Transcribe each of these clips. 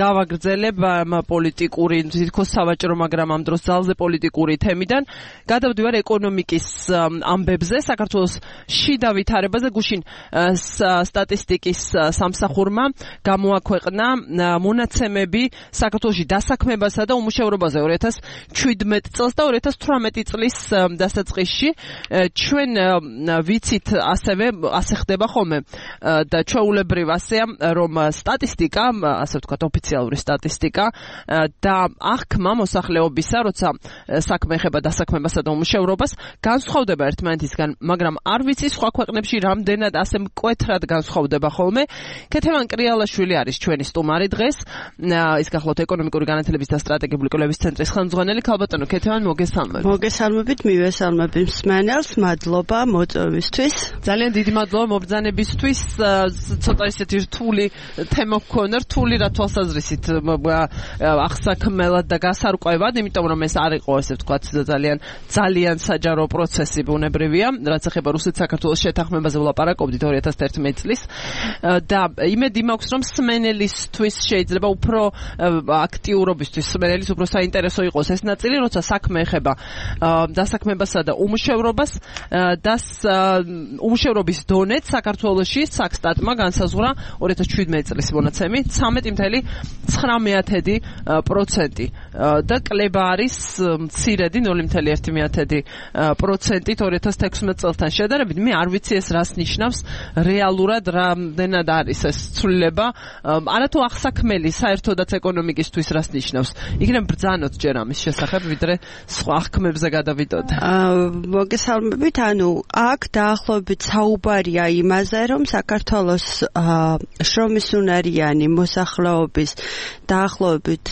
გავაგრძელებ პოლიტიკური, თითქოს სავაჭრო, მაგრამ ამ დროს ძალზე პოლიტიკური თემიდან. გადავდივარ ეკონომიკის ამბებზე, საქართველოს შიდა ვითარებაზე. გუშინ სტატისტიკის სამსახურმა გამოაქვეყნა მონაცემები საქართველოში დასაქმებასა და უმუშევრობაზე 2017 წელს და 2018 წლის დასაწყისში. ჩვენ ვიცით ასე ხდება ხოლმე და ჩვეულებრივ ასეა, რომ სტატისტიკა, ასე ვთქვათ, ოფიციალური სტატისტიკა და აღქმა მოსახლეობისა, როცა საქმე ეხება დასაქმებასა და უმუშევრობას, განსხვავდება ერთმანეთისგან, მაგრამ არ ვიცი სხვა ქვეყნებში რამდენად ასე მკვეთრად განსხვავდება ხოლმე. ქეთევან კრიალაშვილი არის ჩვენი სტუმარი დღეს. ის გახლავთ ეკონომიკური განათლების და სტრატეგიული კვლევის ცენტრის ხელმძღვანელი. ქალბატონო ქეთევან, მოგესალმებით. მოგესალმებით, მივესალმებით მსმენელს, მადლობა მოწვევისთვის. ძალიან დიდი მადლობა მობრძანებისთვის. ცოტა ისეთი რთული თემა გქონდა, რთული რა თვალსაზრისით აღსაქმელად და გასარკვევად, იმიტომ რომ ეს არ იყო, ესე ვთქვათ, ძალიან საჯარო პროცესი ბუნებრივია, რაც ეხება რუსეთ-საქართველოს შეთანხმებაზე ვლაპარაკობდით 2011 წლის და იმედი მაქვს, რომ სმენელისთვის შეიძლება უფრო აქტიურობისთვის, სმენელის უფრო საინტერესო იყოს ეს ნაწილი, როცა საქმე ეხება დასაქმებასა და უმუშევრობას და უმუშევრობის დონეც საქართველოში საქსტატმა განსაზღვრა 2017 წლის მონაცემი 13.9% და კლება არის მცირედი 0.1%-ით 2016 წელთან შედარებით. მე არ ვიცი ეს რას ნიშნავს რეალურად, რამდენად არის ეს ცვლილება, არათუ აღსაქმელი საერთოდაც ეკონომიკისთვის რას ნიშნავს. იქნებ ბრძანოთ ჯერ ამის შესახებ, ვიდრე სხვა აღქმებზე გადავიდოდ. მოგესალმებით, ანუ აქ დაახლოებით საუბარია იმაზე, რომ საქართველოს შრომისუნარიანი მოსახლეობის დაახლოებით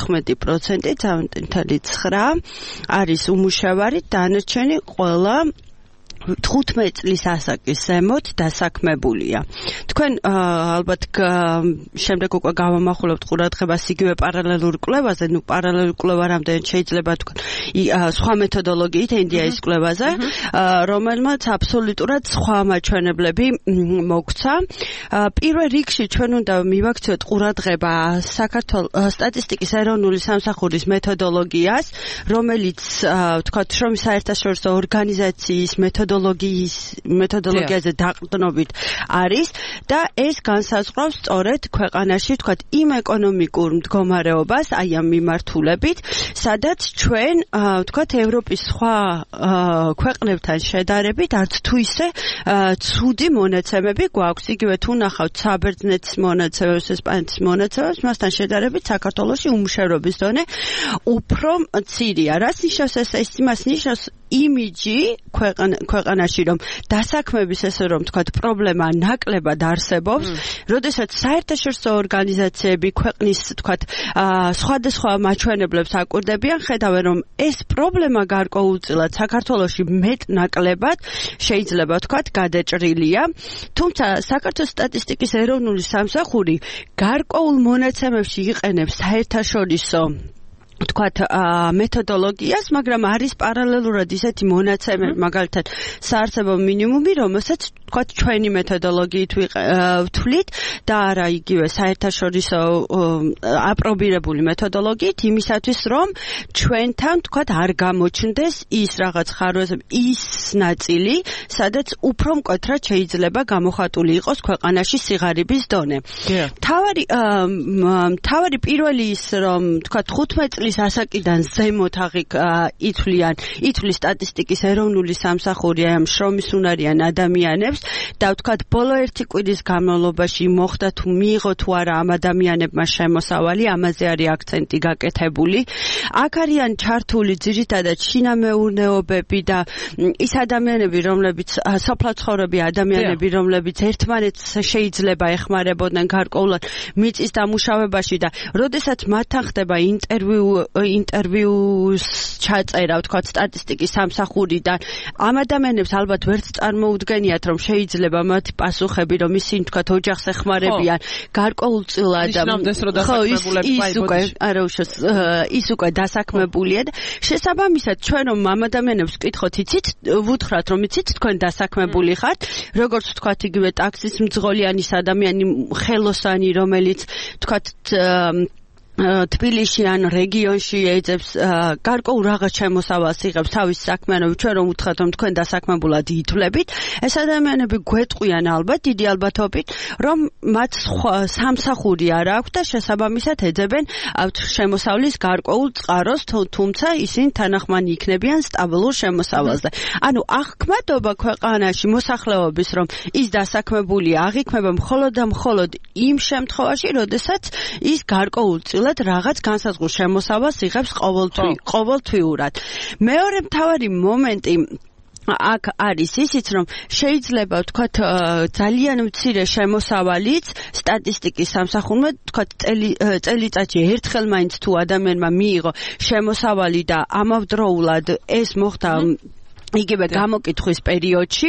14.9% არის უმუშევარი, დანარჩენი ყველა 15 წლის ასაკის ზემოთ დასაქმებულია. თქვენ ალბათ შემდეგ უკვე გავამახვილებთ ყურადღებას იგივე პარალელურ კვლევაზე, პარალელურ კვლევა რამდენად შეიძლება თქვენ სხვა მეთოდოლოგიით ინდიის კვლევაზე, რომელმაც აბსოლუტურად სხვა მაჩვენებლები მოგცა. პირველ რიგში ჩვენ უნდა მივაქციოთ ყურადღება საქართველოს სტატისტიკის ეროვნული სამსახურის მეთოდოლოგიას, რომელიც თქვათ შრომის საერთაშორისო ორგანიზაციის მეთოდოლოგიაზე დაყრდნობით არის და ეს განსაზღვრავს სწორედ ქვეყანაში თქვათ იმ ეკონომიკურ მდგომარეობას, აი ამ მიმართულებით, სადაც ჩვენ თქვათ ევროპის სხვა ქვეყნებთან შედარებით არც თუ ისე ცუდი მონაცემები გვაქვს. იგივე თუ ნახავთ საბერძნეთის მონაცემებს, ესპანეთის მონაცემებს, მასთან შედარებით საქართველოში უმუშევრობის დონე უფრო მცირეა. რას ნიშნავს ეს? იმას ნიშნავს იმიჯი ქვეყანაში, რომ დასაქმების ესე რომ თქვათ პრობლემა ნაკლებად არსებობს, როდესაც საერთაშორისო ორგანიზაციები ქვეყნის თქვათ სხვადასხვა მაჩვენებლებს აკვირდებიან, ხედავენ რომ ეს პრობლემა გარკვეულწილად საქართველოში მეტ-ნაკლებად შეიძლება თქვათ გადაჭრილია. თუმცა საქართველოს სტატისტიკის ეროვნული სამსახური გარკვეულ მონაცემებში იყენებს საერთაშორისო თქვათ მეთოდოლოგიას, მაგრამ არის პარალელურად ისეთი მონაცემები, მაგალითად საარსებო მინიმუმი, რომელსაც თქვათ ჩვენი მეთოდოლოგიით ვთვლით და არა იგივე საერთაშორისო აპრობირებული მეთოდოლოგიით, იმისათვის რომ ჩვენთან თქვათ არ გამოჩნდეს ის რაღაც ხარვეზები, ის ნაწილი, სადაც უფრო მკვეთრად შეიძლება გამოხატული იყოს ქვეყანაში სიღარიბის დონე. თავარი პირველი ის რომ თქვათ 15 წლის ასაკიდან ზემოთ ითვლის სტატისტიკის ეროვნული სამსახური ამ შრომისუნარიან ადამიანებს და ვთქვათ ბოლო ერთი კვირის განმავლობაში მოხდა თუ მიიღო თუ არა ამ ადამიანებმა შემოსავალი, ამაზე არის აქცენტი გაკეთებული. აქ არიან ჩართული ძირითადად შინამეურნეობები და ის ადამიანები, რომლებიც სოფლაცხოვრები ადამიანები, რომლებიც ერთმანეთს შეიძლება ეხმარებოდნენ გარკვეულად მიწის დამუშავებაში და როდესაც მათთან ხდება ინტერვიუს ჩაწერა, ვთქვათ, სტატისტიკის სამსახურიდან, ამ ადამიანებს ალბათ ვერც წარმოუდგენიათ, რომ შეიძლება მათი პასუხები, რომ ისინი ვთქვათ ოჯახს ეხმარებიან, გარკვეულწილად ის უკვე დასაქმებულია და შესაბამისად ჩვენ რომ ამ ადამიანებს ვკითხოთ, იცით, ვუთხრათ, რომ იცით, თქვენ დასაქმებული ხართ, როგორც ვთქვათ, იგივე ტაქსის მძღოლიანის ადამიანი ხელოსანი, რომელიც ვთქვათ თბილისში ან რეგიონში ეძებს გარკვეულ რაღაც შემოსავალს იღებს თავის საქმიანობით, ჩვენ რომ უთხრათ რომ თქვენ დასაქმებულად ითვლებით, ეს ადამიანები გვეტყვიან ალბათ დიდი ალბათობით, რომ მათ სამსახური არ აქვს და შესაბამისად ეძებენ შემოსავლის გარკვეულ წყაროს, თუმცა ისინი თანახმანი იქნებიან სტაბილურ შემოსავალზე. ანუ აღქმადობა ქვეყანაში მოსახლეობის რომ ის დასაქმებული აღიქმება მხოლოდ და მხოლოდ იმ შემთხვევაში, როდესაც ის გარკვეულ რაღაც განსაზღვრულ შემოსავალს იღებს ყოველთვიურად. მეორე მთავარი მომენტი აქ არის ისიც, რომ შეიძლება ვთქვათ ძალიან მცირე შემოსავალიც სტატისტიკის სამსახურმა ვთქვათ წელიწადში ერთხელ მაინც თუ ადამიანმა მიიღო შემოსავალი და ამავდროულად ეს მოხდა იგივე გამოკითხვის პერიოდში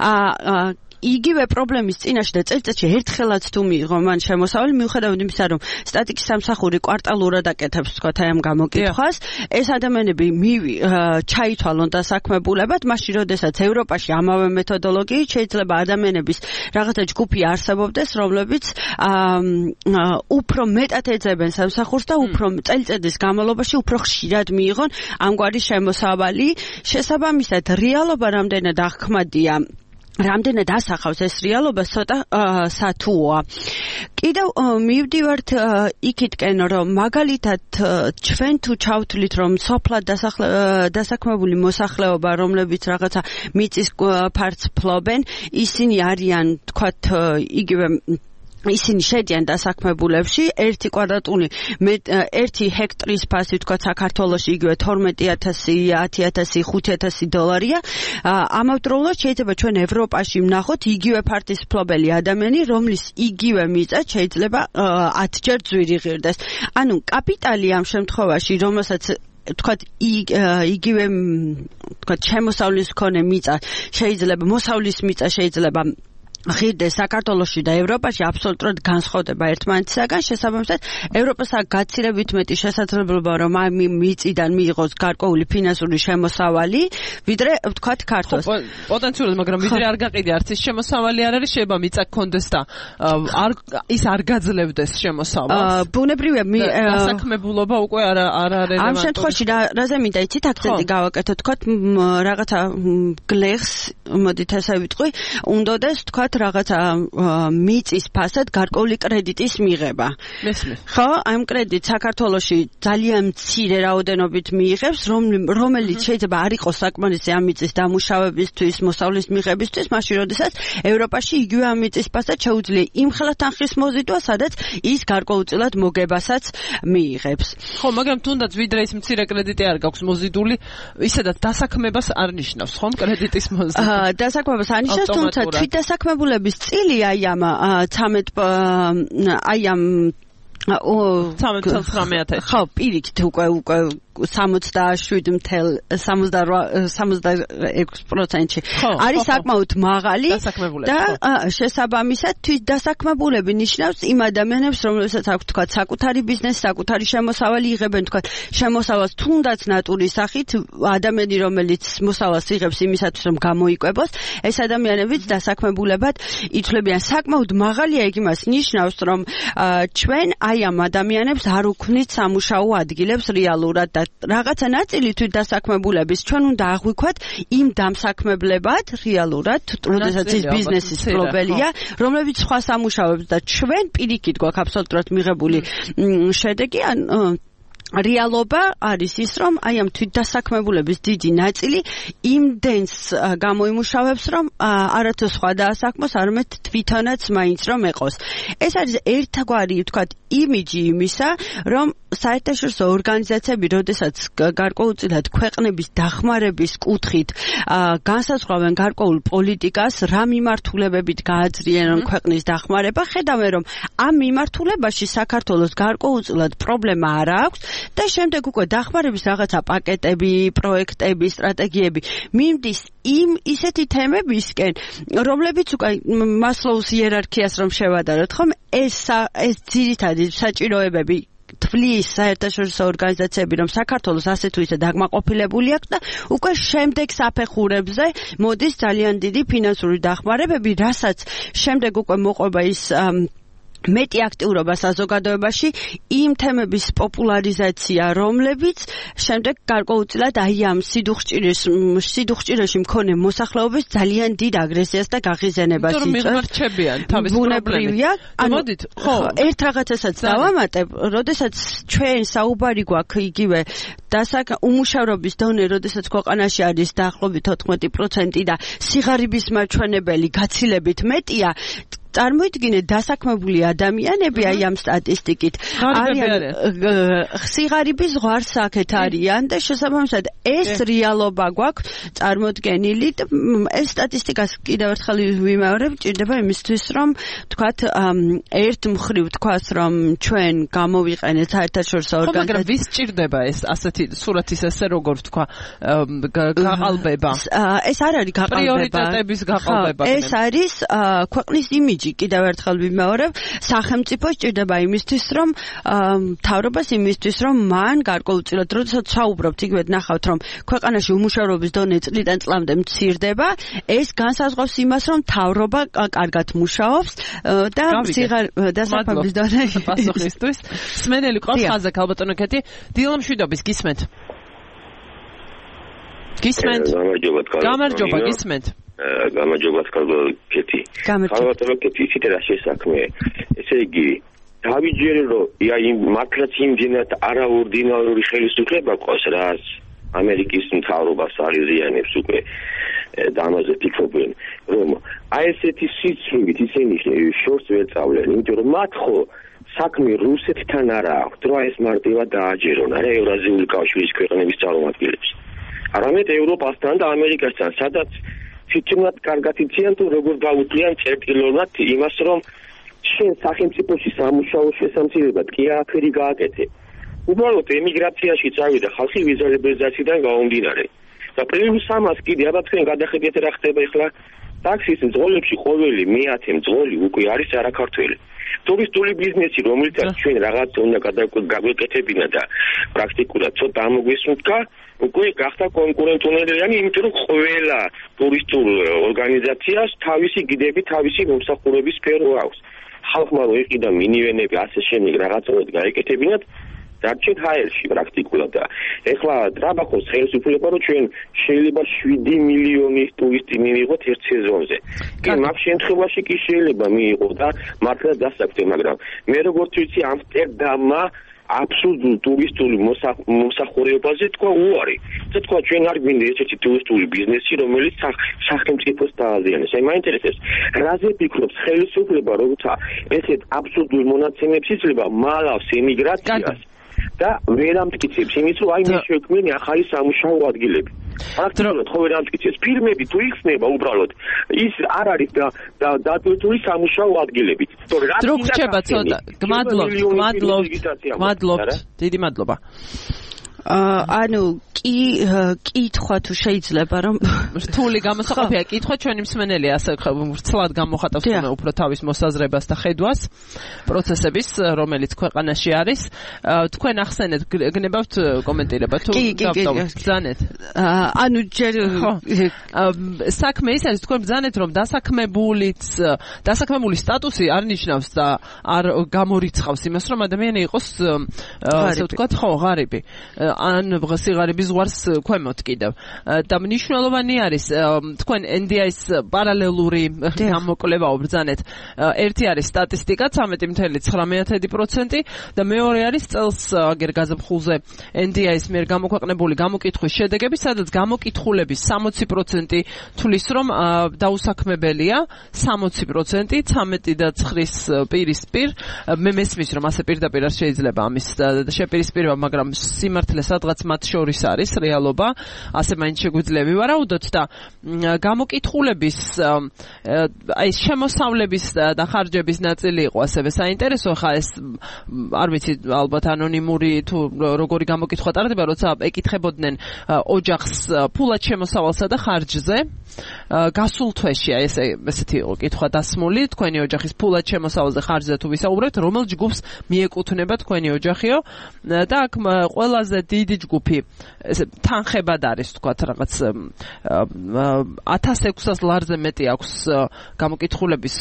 იგივე პრობლემის წინაშე და წელიწადში ერთხელაც თუ მიიღო მან შემოსავალი, მიუხედავად იმისა, რომ სტატიკის სამსახური კვარტალურად აკეთებს თქვათ აი ამ გამოკითხვას, ეს ადამიანები ჩაითვალონ დასაქმებულებად, მაშინ როდესაც ევროპაში ამავე მეთოდოლოგიით შეიძლება ადამიანების რაღაცა ჯგუფი არსებობდეს, რომლებიც უფრო მეტად ეძებენ სამსახურს და უფრო წელიწადის განმავლობაში უფრო ხშირად მიიღონ ამგვარი შემოსავალი. შესაბამისად, რეალობა რამდენად აღქმადია რამდენად ასახავს ეს რეალობა ცოტა სათუოა. კიდევ მივდივართ იქითკენ, რომ მაგალითად ჩვენ თუ ჩავთვლით, რომ სოფლად დასაქმებული მოსახლეობა, რომლებიც რაღაცა მიწის ფართს ფლობენ, ისინი არიან, თქვათ, იგივე ისინი შედიან დასაქმებულებში, 1 კვადრატული 1 ჰექტრის ფასი თქვათ საქართველოში იგივე 12,000, 10,000, 5,000 დოლარია. ამავდროულად შეიძლება ჩვენ ევროპაში ვნახოთ იგივე ფართის ფლობელი ადამიანი, რომლის იგივე მიწა შეიძლება 10 ჯერ ძვირი ღირდეს. ანუ კაპიტალი ამ შემთხვევაში, რომელსაც თქვათ იგივე თქვათ შემოსავლის მქონე მიწა შეიძლება მოსავლის მიწა შეიძლება ღირდეს საქართველოში და ევროპაში აბსოლუტურად განსხვავდება ერთმანეთისაგან. შესაბამისად, ევროპას აქვს გაცილებით მეტი შესაძლებლობა, რომ ამ მიწიდან მიიღოს გარკვეული ფინანსური შემოსავალი, ვიდრე ვთქვათ ქართლს. პოტენციურად, მაგრამ ვიდრე არ გაყიდე არც ის შემოსავალი არ არის, შეიძლება მიწა გქონდეს და ის არ გაძლევდეს შემოსავალს. ბუნებრივია დასაქმებულობა უკვე არ არის. ამ შემთხვევაში რაზე მინდა იცით აქცენტი გავაკეთო, თქვათ რაღაცა გლეხს, მოდით ასე ვიტყვი, უნდადეს თქვათ რაღაცა მიწის ფასად გარკვეული კრედიტის მიღება. მესმის. ხო, ამ კრედიტ საქართველოში ძალიან მცირე რაოდენობით მიიღებს, რომელიც შეიძლება არ იყოს საკმარისი ამ მიწის დამუშავებისთვის, მოსავლის მიღებისთვის, მაშინ როდესაც ევროპაში იგივე ამ მიწის ფასად შეუძლია იმ ხელთანხმის მოზიდვა, სადაც ის გარკვეულწილად მოგებასაც მიიღებს. ხო, მაგრამ თუნდაც ვიდრე ის მცირე კრედიტი არ გაქვს მოზიდული, ისედაც დასაქმებას არ ნიშნავს, ხომ, კრედიტის მოზიდვა. დასაქმებას არ ნიშნავს, თუმცა თვითდასაქმებულების წილი აი ამ 13,900 ხო, პირიქით უკვე 67.66%-ში არის საკმაოდ მაღალი და შესაბამისად თვითდასაქმებულები ნიშნავს იმ ადამიანებს, რომლებსაც აქვს თქვათ საკუთარი ბიზნესი, საკუთარი შემოსავალი იღებენ, თქვათ შემოსავალს თუნდაც ნატურის სახით, ადამიანი რომელიც მოსავალს იღებს იმისათვის რომ გამოიკვებოს, ეს ადამიანებიც დასაქმებულებად ითვლებიან. საკმაოდ მაღალია იქ იმას ნიშნავს, რომ ჩვენ აი ამ ადამიანებს არ უქმნით სამუშაო ადგილებს რეალურად და რაღაცა ნაწილი თვითდასაქმებულების ჩვენ უნდა აღვიქვათ იმ დამსაქმებლებად რეალურად, როდესაც ის ბიზნესის ფლობელია, რომლებიც სხვა სამუშაოებს და ჩვენ პირიქით გვაქვს აბსოლუტურად მიღებული შედეგი, რეალობა არის ის, რომ აი ამ თვითდასაქმებულების დიდი ნაწილი იმდენს გამოიმუშავებს, რომ არათუ სხვა დაასაქმოს, არამედ თვითონაც მაინც რომ ეყოს. ეს არის ერთგვარი, ვთქვათ, იმიჯი იმისა, რომ საერთაშორისო ორგანიზაციები, როდესაც გარკვეულწილად ქვეყნების დახმარების კუთხით განსაზღვრავენ გარკვეულ პოლიტიკას, რა მიმართულებებით გააძლიერონ ქვეყნის დახმარება, ხედავენ, რომ ამ მიმართულებაში საქართველოს გარკვეულწილად პრობლემა არ აქვს და შემდეგ უკვე დახმარების რაღაცა პაკეტები, პროექტები, სტრატეგიები მიმდის იმ ისეთი თემებისკენ, რომლებიც უკვე მასლოუს იერარქიას რომ შევადაროთ, ხომ ეს ძირითადი საჭიროებები თვლის საერთაშორისო ორგანიზაციები, რომ საქართველოს ასე თუ ისე დაგმაყოფილებული აქვს და უკვე შემდეგ საფეხურებზე მოდის ძალიან დიდი ფინანსური დახმარებები, რასაც შემდეგ უკვე მოყვება ის მეტი აქტიურობა საზოგადოებაში იმ თემების პოპულარიზაცია, რომლებიც შემდეგ გარკვეულწილად აი ამ სიდუხჭირეში მქონე მოსახლეობის ძალიან დიდ აგრესიას და გაღიზიანებას იწვევს. მიღმარჩებიან თავის ბუნებრივია. მოდით, ხო, ერთ რაღაცასაც დავამატებ, როდესაც ჩვენ საუბარი გვაქვს იგივე უმუშევრობის დონე, როდესაც ქვეყანაში არის დაახლოებით 14% და სიღარიბის მაჩვენებელი გაცილებით მეტია, წარმოიდგინეთ დასაქმებული ადამიანები აი ამ სტატისტიკით არიან სიღარიბის ზღვარსაკეთ არიან და შესაბამისად ეს რეალობა გვაქვს წარმოდგენილი ეს სტატისტიკას კიდევ ერთხელ ვიმეორებ ჭირდება იმისთვის რომ თქვათ ერთ მხრივ თქვას რომ ჩვენ გამოვიყენეთ საერთაშორისო ორგანიზაცია მაგრამ ვის ჭირდება ეს ასეთი სურათის ესე როგორ თქვა გაყალბება ეს არ არის გაყალბება პრიორიტეტების გაყალბება ეს არის ქვეყნის იმიჯი კიდევ ერთხელ ვიმეორებ, სახელმწიფო სჭირდება იმისთვის, რომ მთავრობას იმისთვის, რომ მან გარკვეულწილად, როდესაც საუბრობთ, იგივე ნახავთ, რომ ქვეყანაში უმუშევრობის დონე წლიდან წლამდე მცირდება, ეს განსაზღვრავს იმას, რომ მთავრობა კარგად მუშაობს და დასაქმების დონე პასუხისთვის. სმენელი ყავს ხაზზე ქალბატონო კეთი, დილამშვიდობის გისმენთ. გისმენთ. გამარჯობა, გისმენთ. გამარჯობა კეთი. ქალბატონო კეთი, ისეთ რა შესაქმე. ესე იგი, დავიჯერე რომ მართლაც იმდენად არაორდინარული ხელისუფლება ყავს, რაც ამერიკის მთავრობას არიზიანებს უკვე და ამაზე ფიქრობენ, რომ აი ესეთი სიცრუით ისინი შორს ვერ წავლენ, იმიტომ რომ მათ ხო საქმე რუსეთთან არა აქვთ, რომ ეს მარტივად დააჯერონ, არა ევრაზიული კავშირის ქვეყნების წარმომადგენლებს. არამედ ევროპასთან და ამერიკასთან, სადაც თვითონაც კარგად იციან თუ როგორ გაუძლიან წერტილოვნად იმას, რომ შენ სახელმწიფოში სამუშაო შესამცირებლად კი არაფერი გააკეთე. უბრალოდ ემიგრაციაში წავიდა ხალხი ვიზა ლიბერალიზაციიდან გამომდინარე. და პლუს ამას კიდე აბა თქვენ გადახედეთ რა ხდება ახლა ტაქსის მძღოლებში ყოველი მე-10 მძღოლი უკვე არის არაქართველი. ტურისტული ბიზნესი, რომელსაც ჩვენ რაღაც უნდა გაგვეკეთებინა და პრაქტიკულად ცოტა ამოგვისუნთქა, უკვე გახდა კონკურენტუნარიანი, იმიტომ რომ ყველა ტურისტულ ორგანიზაციას თავისი გიდები, თავისი მომსახურების სფერო აქვს. ხალხმა რო იყიდა მინივენები, ასე შემდეგ რაღაცნაირად გაეკეთებინათ, დარჩეთ ჰაერში პრაქტიკულად და ეხლა ტრაბახოს ხელისუფლება რომ ჩვენ შეიძლება 7 მილიონი ტურისტი მივიღოთ ერთ სეზონზე. კი მაგ შემთხვევაში კი შეიძლება მიიღო და მართლა დასაქმე, მაგრამ მე როგორც ვიცი ამსტერდამმა აბსოლუტურ ტურისტული მომსახურებაზე თქვა უარი. და თქვა ჩვენ არ გვინდა ესეთი ტურისტული ბიზნესი, რომელიც სახელმწიფოს დააზიანებს. აი მაინტერესებს, რაზე ფიქრობს ხელისუფლება, როცა ესეთ აბსოლუტურ მონაცემებს იძლევა მალავს ემიგრაციას და ვერ ამტკიცებს იმის, რომ აი მე შექმნილი ახალი სამუშაო ადგილები. პრაქტიკულად ხო ვერ ამტკიცებს ფირმები თუ იხსნება უბრალოდ ის არ არის დატვირთული სამუშაო ადგილები. დრო გრჩება ცოტა. გმადლობთ. დიდი მადლობა. ანუ კითხვა თუ შეიძლება რომ რთული გამოსაყოფია კითხვა ჩვენი მსმენელი ასე ვრცლად გამოხატავს უფრო თავის მოსაზრებას და ხედვას პროცესების რომელიც ქვეყანაში არის თქვენ ახსენეთ გნებავთ კომენტირება თუ ბრძანეთ ანუ ჯერ საქმე ის არის თქვენ ბრძანეთ რომ დასაქმებული სტატუსი არ ნიშნავს და არ გამორიცხავს იმას რომ ადამიანი იყოს ასე ვთქვათ ხო ღარიბი ან სიღარიბის ზღვარს ქვემოთ კიდევ და მნიშვნელოვანი არის თქვენ NDI-ს პარალელური გამოკვლევა ვბრძანეთ ერთი არის სტატისტიკა 13.9% და მეორე არის წელს აგერ გაზაფხულზე NDI-ს მიერ გამოქვეყნებული გამოკითხვის შედეგები სადაც გამოკითხულების 60% თვლის რომ დაუსაქმებელია 60% 13.9-ის პირისპირ მე მესმის რომ ასე პირდაპირ არ შეიძლება ამის შეპირისპირება მაგრამ სიმართლე სადღაც მათ შორის არის რეალობა, ასე მაინც შეგვიძლია ვივარაუდოთ და გამოკითხულების აი შემოსავლების და ხარჯების ნაწილი იყო ასევე საინტერესო, ხა ეს არ ვიცი ალბათ ანონიმური თუ როგორი გამოკითხვა ტარდება, როცა ეკითხებოდნენ ოჯახს ფულად შემოსავალსა და ხარჯზე გასულ თვეშია ესეთი კითხვა დასმული თქვენი ოჯახის ფულად შემოსავალზე ხარჯზე თუ ვისაუბრებთ, რომელ ჯგუფს მიეკუთვნება თქვენი ოჯახიო და აქ ყველაზე დიდი ჯგუფი ესე თანხებად არის თქვათ რაღაც 1600 ლარზე მეტი აქვს გამოკითხულების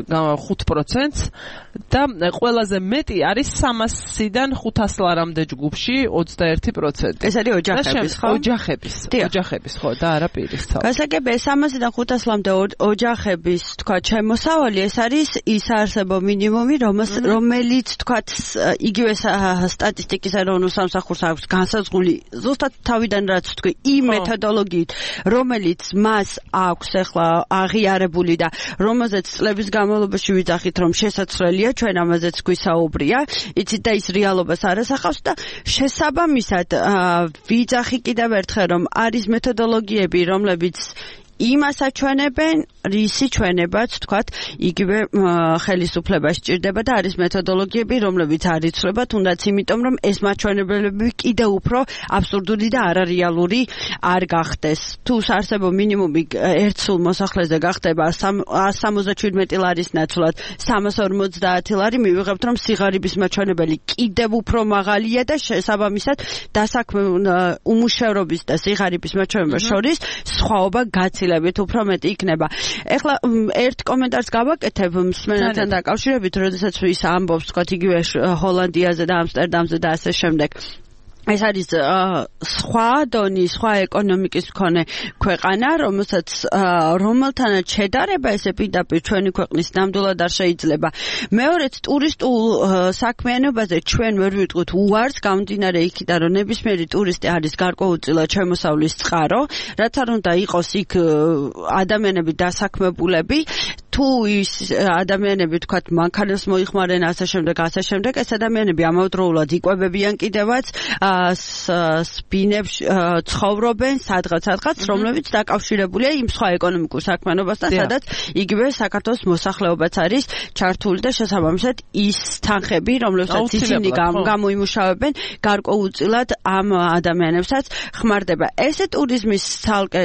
5%-ს და ყველაზე მეტი არის 300-დან 500 ლარამდე ჯგუფში 21%. ეს არის ოჯახების, ხო? ოჯახების, ხო, და არა პირის თავი. გასაგებია 300-დან 500 ლარამდე ოჯახების, თქვა, შემოსავალი, ეს არის ის არსებო მინიმუმი, რომელიც, თქვა, იგივე სტატისტიკის ეროვნულ სამსახურს აქვს განსაზღვრული ზუსტად თავიდან რაც თქვი, იმ მეთოდოლოგიით, რომელიც მას აქვს ახლა აღიარებული და რომელზეც წლების განმავლობაში ვიძახით, რომ შესაძლებელია ჩვენ ამაზეც გვისაუბრია, იცით და ის რეალობას არასახავს და შესაბამისად ვიძახი კიდევ ერთხელ, რომ არის მეთოდოლოგიები, რომლებიც იმას აჩვენებენ, რისი ჩვენებაც, თქვათ, იგივე ხელისუფლებას სჭირდება და არის მეთოდოლოგიები, რომლებიც არ იცვლება, თუნდაც იმიტომ, რომ ეს მაჩვენებლები კიდევ უფრო აბსურდული და არარეალური არ გახდეს. თუ არსებო მინიმუმი ერთ სულ მოსახლეზე გახდება 177 ლარის ნაცვლად 350 ლარი, მივიღებთ, რომ სიღარიბის მაჩვენებელი კიდევ უფრო მაღალია და შესაბამისად დასაქმე უმუშევრობის და სიღარიბის მაჩვენებლებს შორის სხვაობა გაცილებით უფრო მეტი იქნება. ეხლა ერთ კომენტარს გავაკეთებ მსმენელთან დაკავშირებით, როდესაც ის ამბობს, თქვათ, იგივე ჰოლანდიაზე და ამსტერდამზე და ასე შემდეგ. ეს არის სხვა დონის, სხვა ეკონომიკის მქონე ქვეყანა, რომელთანაც შედარება ესე პირდაპირ ჩვენი ქვეყნის ნამდვილად არ შეიძლება. მეორეც ტურისტულ საქმიანობაზე ჩვენ ვერ ვიტყვით უარს, გამომდინარე იქიდან, რომ ნებისმიერი ტურისტი არის გარკვეულწილად შემოსავლის წყარო, რაც არ უნდა იყოს იქ ადამიანები დასაქმებულები, თუ ის ადამიანები, თქვათ, მანქანას მოიხმარენ ასე შემდეგ, ეს ადამიანები ამავდროულად იკვებებიან კიდევაც სპინებს ცხოვრობენ სადღაც, რომლებიც დაკავშირებულია იმ სხვა ეკონომიკურ საქმიანობასთან, სადაც იგივე საქართველოს მოსახლეობაც არის ჩართული და შესაბამისად ის თანხები, რომლებსაც ისინი გამოიმუშავებენ, გარკვეულწილად ამ ადამიანებსაც ხმარდება. ესე ტურიზმის ცალკე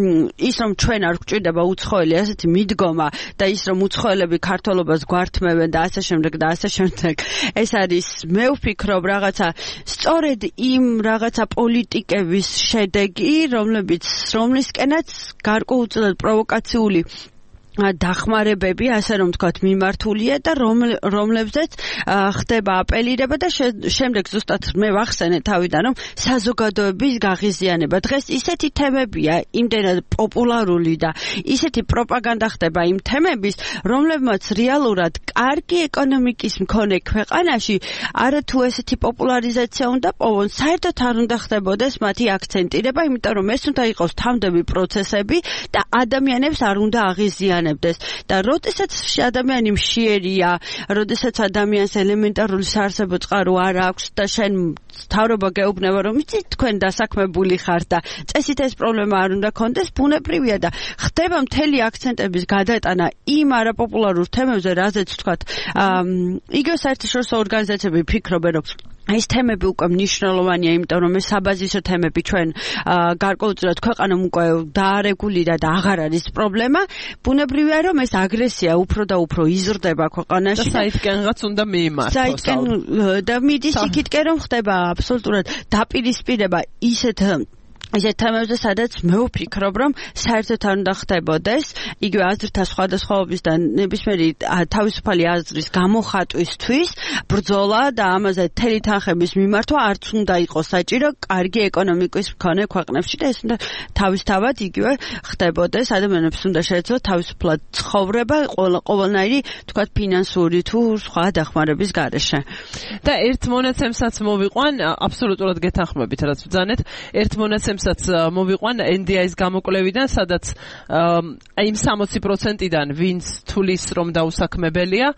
ის რომ ჩვენ არ გვჭირდება უცხოელი ასეთი მიდგომა და ის რომ უცხოელები ქართველობას გვართმევენ და ასე შემდეგ, ეს არის, მე ვფიქრობ, რაღაცა სწორედ იმ რაღაცა პოლიტიკების შედეგი, რომლისკენაც გარკვეულწილად პროვოკაციული დახმარებები, ასე რომ თქვათ, მიმართულია და რომლებზეც ხდება აპელირება და შემდეგ ზუსტად მე ვახსენე თავიდან, რომ საზოგადოების გაღიზიანება. დღეს ისეთი თემებია, იმდენად პოპულარული და ისეთი პროპაგანდა ხდება იმ თემების, რომლებმაც რეალურად კარგი ეკონომიკის მქონე ქვეყანაში არათუ ესეთი პოპულარიზაცია უნდა პოვონ, საერთოდ არ უნდა ხდებოდეს მათი აქცენტირება, იმიტომ რომ ეს უნდა იყოს თავდები პროცესები და ადამიანებს არ უნდა აღიზიანებდეს. და როდესაც ადამიანი მშიერია, როდესაც ადამიანს ელემენტარული საარსებო წყარო არ აქვს და შენ თავრობა გეუბნება, რომ იცით თქვენ დასაქმებული ხართ და წესით ეს პრობლემა არ უნდა კონდეს, ბუნებრივია და ხდება მთელი აქცენტების გადატანა იმ არაპოპულარულ თემებზე, რაზეც თქვათ, იგივე საერთაშორისო ორგანიზაციები ფიქრობენ, რომ ეს თემები უკვე მნიშვნელოვანია, იმიტომ რომ ეს საბაზისო თემები ჩვენ გარკვეულწილად ქვეყანამ უკვე დაარეგულირა და აღარ არის პრობლემა. ბუნებრივია, რომ ეს აგრესია უფრო და უფრო იზრდება ქვეყანაში და საითკენღაც უნდა მიიმართოს. საითკენ და მიდის იქითკენ, რომ ხდება აბსოლუტურად დაპირისპირება ისეთ თემებზე, სადაც მე ვფიქრობ, რომ საერთოდ არ უნდა ხდებოდეს იგივე აზრთა სხვადასხვაობის და ნებისმიერი თავისუფალი აზრის გამოხატვისთვის ბრძოლა და ამაზე მთელი თანხების მიმართვა არც უნდა იყოს საჭირო კარგი ეკონომიკის მქონე ქვეყნებში და ეს უნდა თავისთავად იგივე ხდებოდეს. ადამიანებს უნდა შეეძლოთ თავისუფლად ცხოვრება ყოველნაირი, თქვათ, ფინანსური თუ სხვა დახმარების გარეშე. და ერთ მონაცემსაც მოვიყვან, აბსოლუტურად გეთანხმებით, რაც ბრძანეთ, ერთ მონაცემსაც მოვიყვან NDI-ის გამოკვლევიდან, სადაც იმ 60%-დან ვინც თulis რომ დაუსაქმებელია,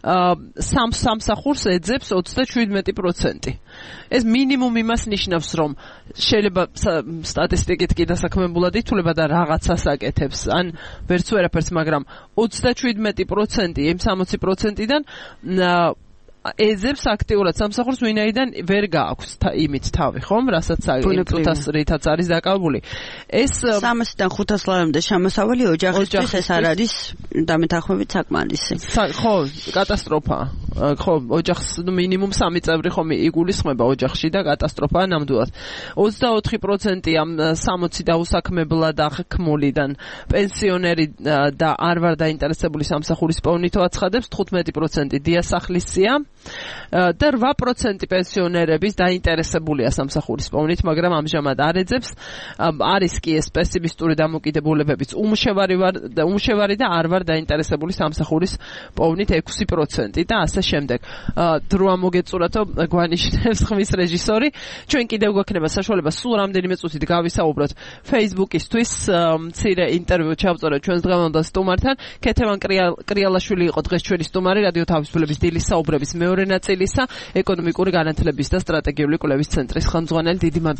სამსახურს ეძებს 37%. ეს მინიმუმ იმას ნიშნავს, რომ შეიძლება სტატისტიკით კი დასაქმებულად ითვლება და რაღაცას აკეთებს, ან ვერც ვერაფერს, მაგრამ 37% იმ 60%-დან ეძებს აქტიურად სამსახურს, ვინაიდან ვერ გააქვს იმით თავი, ხომ? რასაც წუთას რითაც არის დაკავებული. ეს 300-დან 500 ლარამდე შემოსავალი ოჯახისთვის ეს არ არის დამეთანხმებით საკმარისი. ხო, კატასტროფაა. ხო, ოჯახს მინიმუმ 3 წევრი ხომ იგულისხმება ოჯახში და კატასტროფაა ნამდვილად. 24% ამ 60 დაუსაქმებლად აღქმულიდან პენსიონერი და არ ვარ დაინტერესებული სამსახურის პოვნით აცხადებს, 15% დიასახლისია და 8% პენსიონერების დაინტერესებულია სამსახურის პოვნით, მაგრამ ამჟამად არ ეძებს. არის კი ეს პესიმისტური დამოკიდებულებებიც უმშევარი და არ ვარ დაინტერესებული სამსახურის პოვნით 6% და ასე შემდეგ. დროა მოგეწურათო გვანიშნებს ხმის რეჟისორი. ჩვენ კიდევ გვექნება საშუალება სულ რამდენიმე წუთით გავისაუბროთ Facebook-ისთვის მცირე ინტერვიუ ჩავწოდოთ ჩვენს დღევანდელ სტუმართან. ქეთევან კრიალაშვილი იყო დღეს ჩვენი სტუმარი რადიო თავისუფლების დილის საუბრების მეორე ნაწილისა ეკონომიკური განათლების და სტრატეგიული კვლევის ცენტრის ხელმძღვანელი. დიდი მადლობა